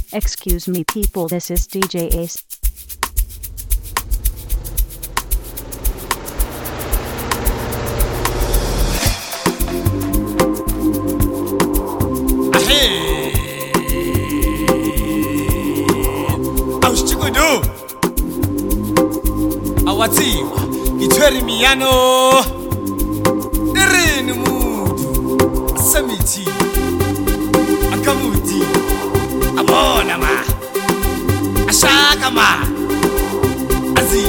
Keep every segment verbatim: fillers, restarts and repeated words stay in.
Excuse me people, this is D J Ace. Aushchikudu awatsiwa itshwere miyano irini mudu samithi akamuti abona ma ashaka ma azi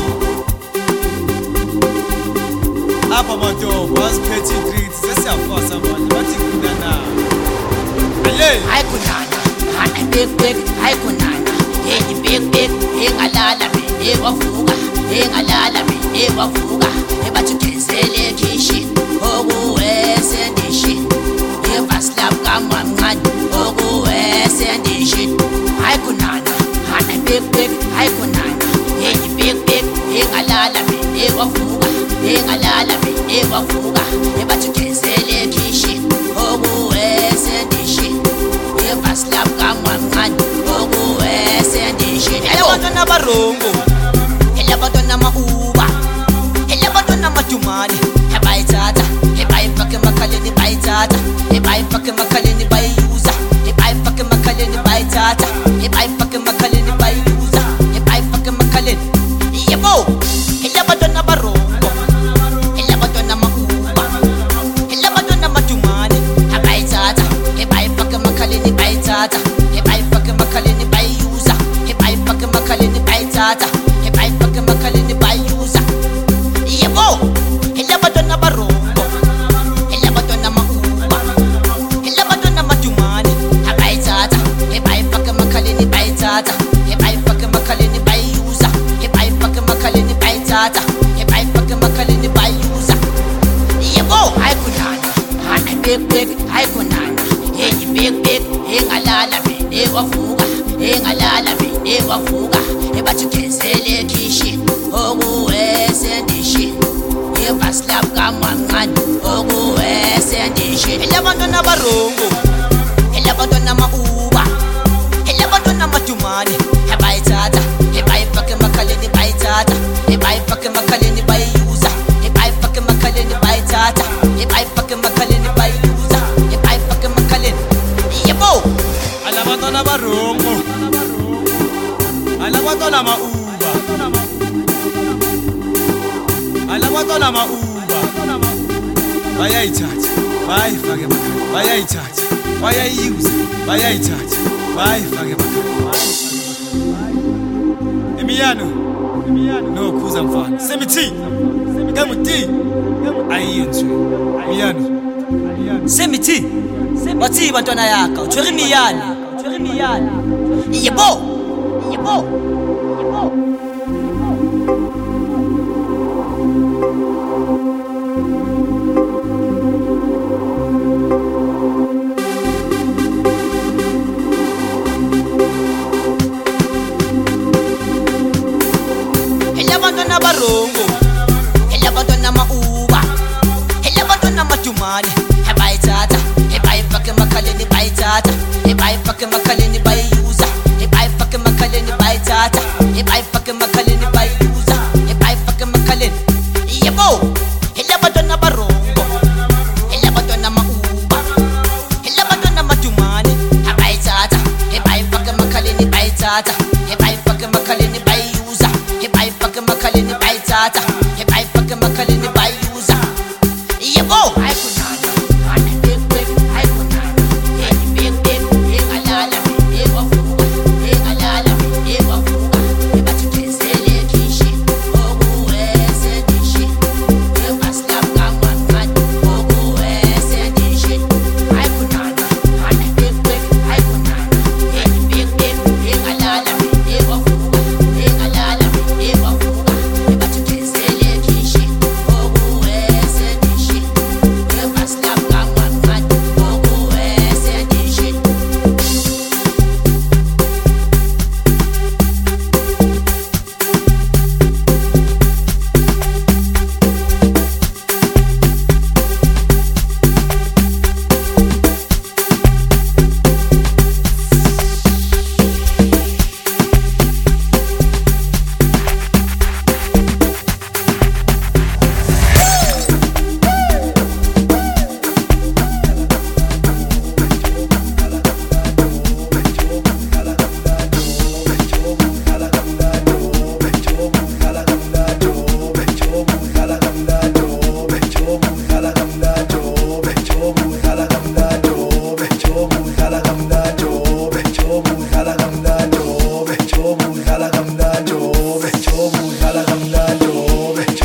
apa madobo asiphethe igrid sesiyafasa manje bathi kunana aye hayi kunana hana big big hayi kunana hey big big engalala bene wavuka engalala bene wavuka ebathugezele kitchen okuwese ndishini evaslap kamamncane okuwese ndishini hayi kunana hana big big hayi kunana hey big big engalala bene wavuka engalala bene wavuka ebathugezele kitchen okuwese ndishini evaslap kamamncane okuwese ndishini abantwana barongo elabantwana ma-uba elabantwana madumane ebayithatha ebayifake emakhaleni bayithatha ebayifake emakhaleni bayiyuza ebayifake emakhaleni bayithatha ebayifake emakhaleni bayiyuza ebayifake emakhaleni yebo elabantwana barongo elabantwana ma-uba elabantwana madumane ebayithatha ebayifake emakhaleni bayithatha ebayifake emakhaleni bayiyuza ebayifake emakhaleni bayithatha ebayifake emakhaleni bayiyuza yebo elabantwana barongo elabantwana ma-uba elabantwana madumane abayithatha ebayifake emakhaleni bayithatha ebayifake emakhaleni bayiyuza ebayifake emakhaleni bayithatha ebayifake emakhaleni bayiyuza yebo hayi kunana hana big big hayi kunana hey big big engalala bene wavuka engalala bene wavuka ebathugezele kitchen okuwese ndishini evaslap kamamncane okuwese ndishini elabantwana barongo elabantwana ma-uba elabantwana madumane ebayithatha ebayifake emakhaleni bayithatha ebayifake emakhaleni bayiyuza ebayifake emakhaleni bayithatha ebayifake emakhaleni bayiyuza ebayifake emakhaleni yebo alabantwana barongo alabantwana ma-uba alabantwana ma-uba bayayithatha bayifake emakhaleni bayayithatha bayayiyuza bayayithatha bayifake emakhaleni emiyano nokhuza mfana semithi emuti ayiyenzwe miyano semithi wathi bantwana yakho utshwere imiyane utshwere imiyane yebo yebo yebo elabantwana barongo elabantwana ma-uba elabantwana madumane ebayithatha ebayifake emakhaleni bayithatha ebayifake emakhaleni bayiyuza ebayifake emakhaleni bayithatha ebayifake emakhaleni bayiyuza ebayifake emakhaleni yebo elabantwana barongo elabantwana ma-uba elabantwana madumane abayithatha ebayifake emakhaleni bayithatha ebayifake emakhaleni bayiyuza ebayifake emakhaleni bayithatha ebayifake emakhaleni bayiyuza yebo hayi kunana hana big big hayi kunana hey big big engalala bene wavuka engalala bene wavuka ebathugezele kitchen okuwese ndishini evaslap kamamncane okuwese ndishini hayi kunana hana big big hayi kunana hey big big engalala bene wavuka engalala bene wavuka ebathugezele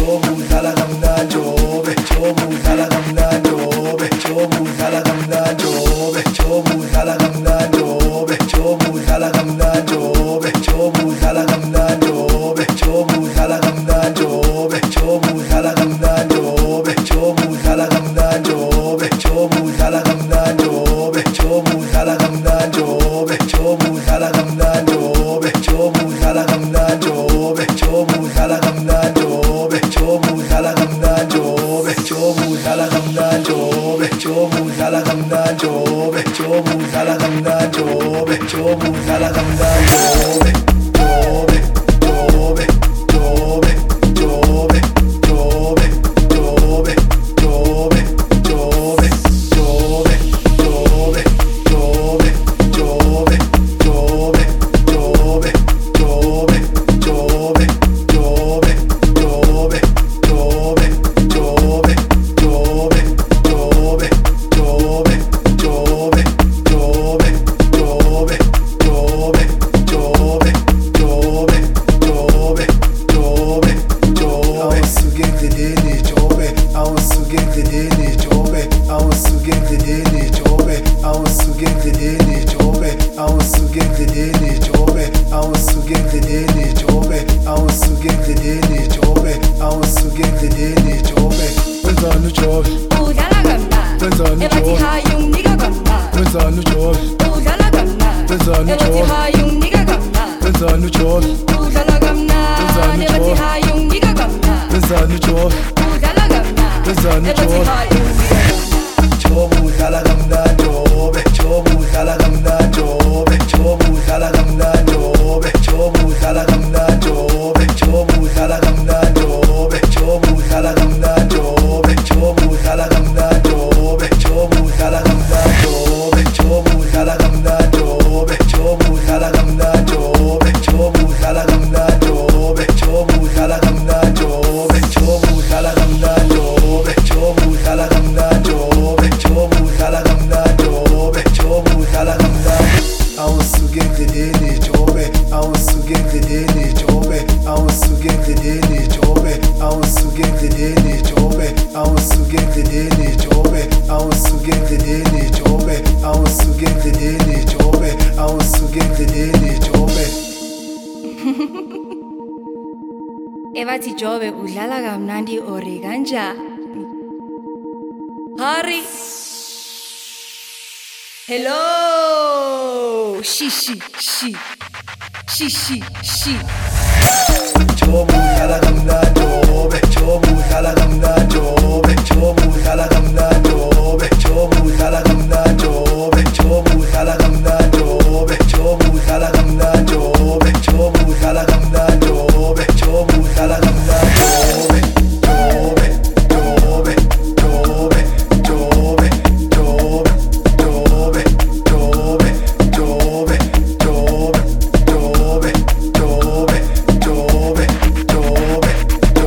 Evathi Jobe udlala kamnandi ore kanjani? Hari. Hello. Shishi shi. Shishi shi. Jobu udlala kamnandi Jobe. Jobu udlala kamnandi Jobe. Jobu udlala kamnandi Jobe. Jobu udlala kamnandi Jobe. Jobu udlala kamnandi Jobe. Jobu udlala kamnandi Jobe. Jobu udlala kamnandi Jobe. Jobu udlala kamnandi Jobe. Jobe, Jobe, Jobe, Jobe, Jobe, Jobe, Jobe, Jobe, Jobe, Jobe, Jobe, Jobe, Jobe,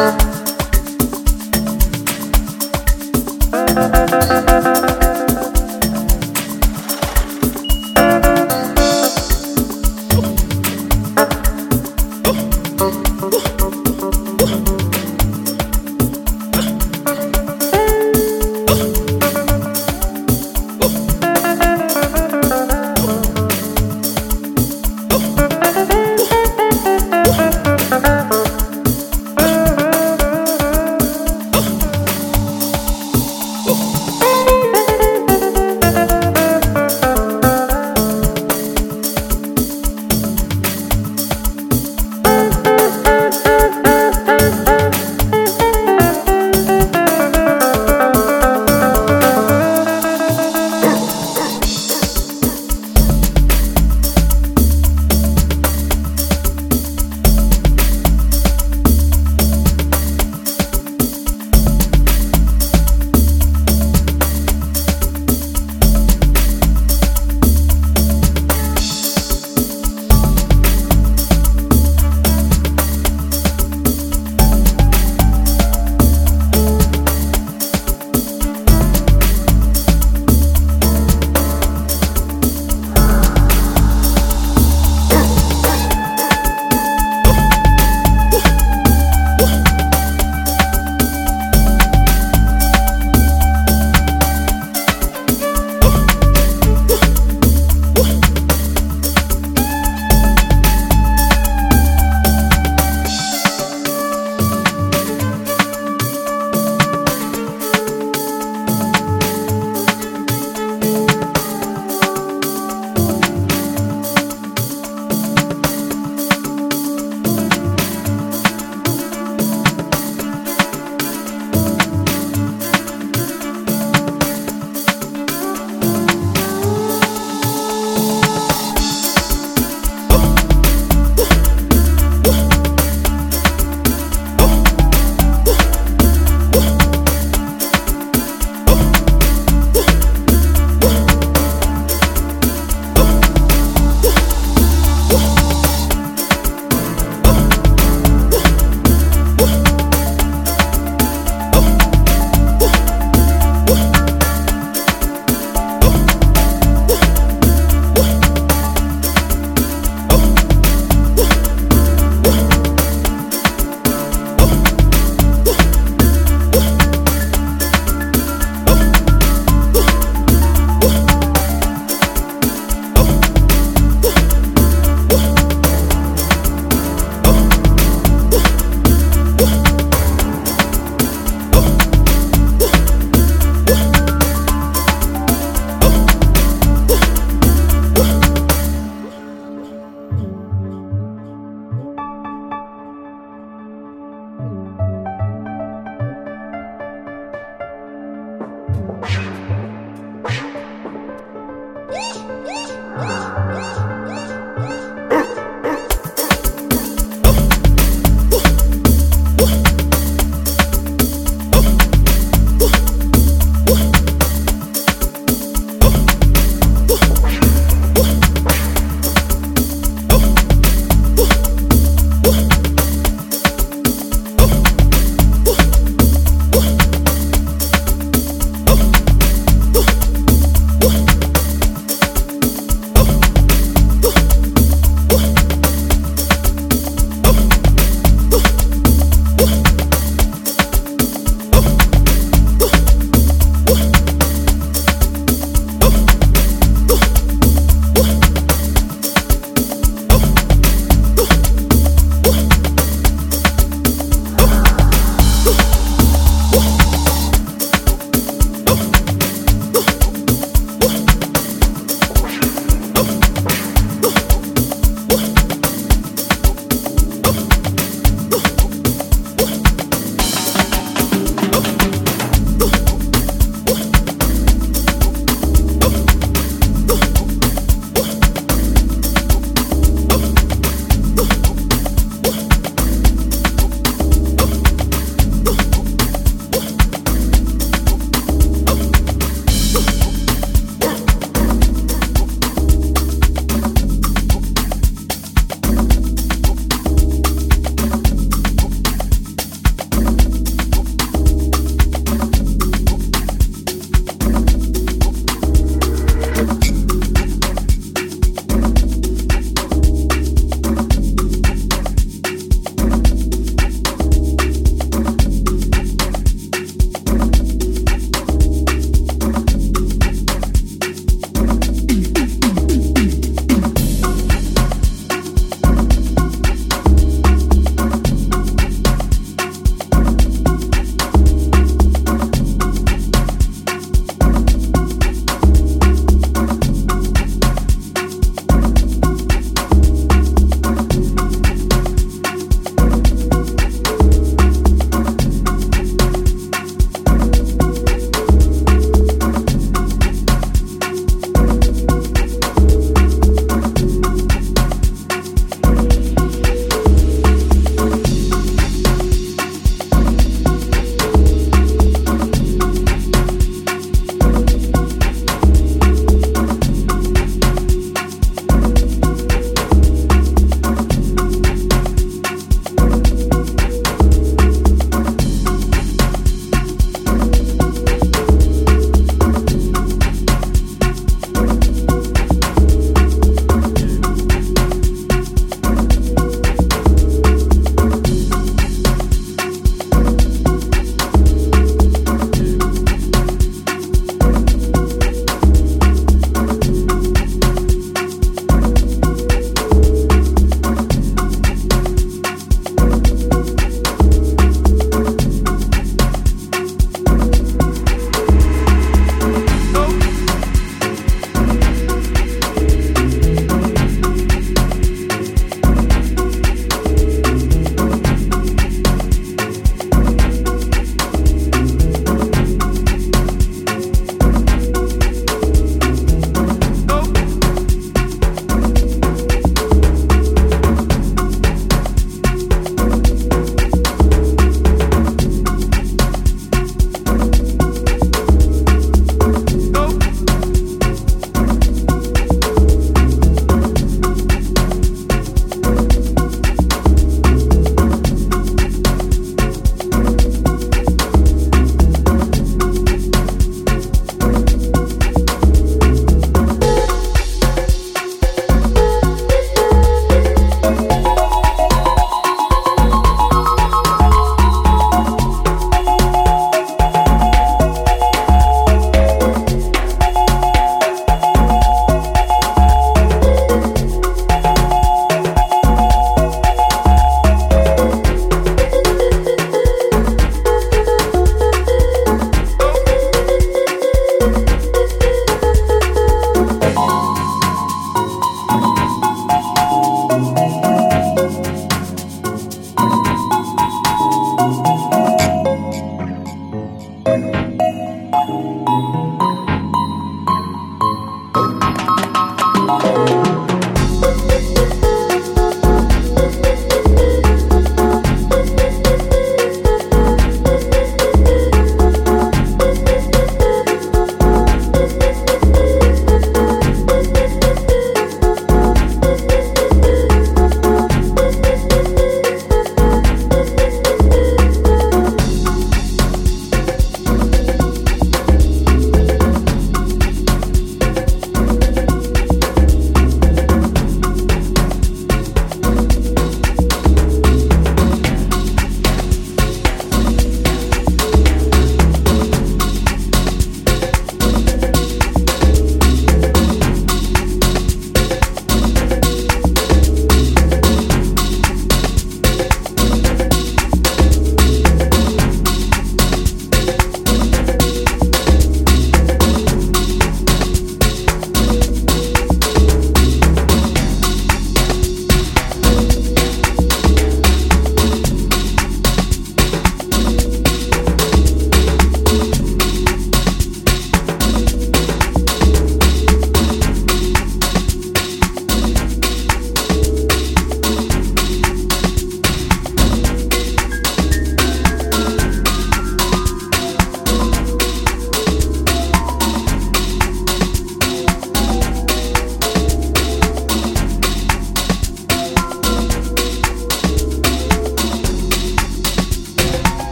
Oh.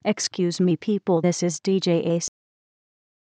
Excuse me people, this is D J Ace.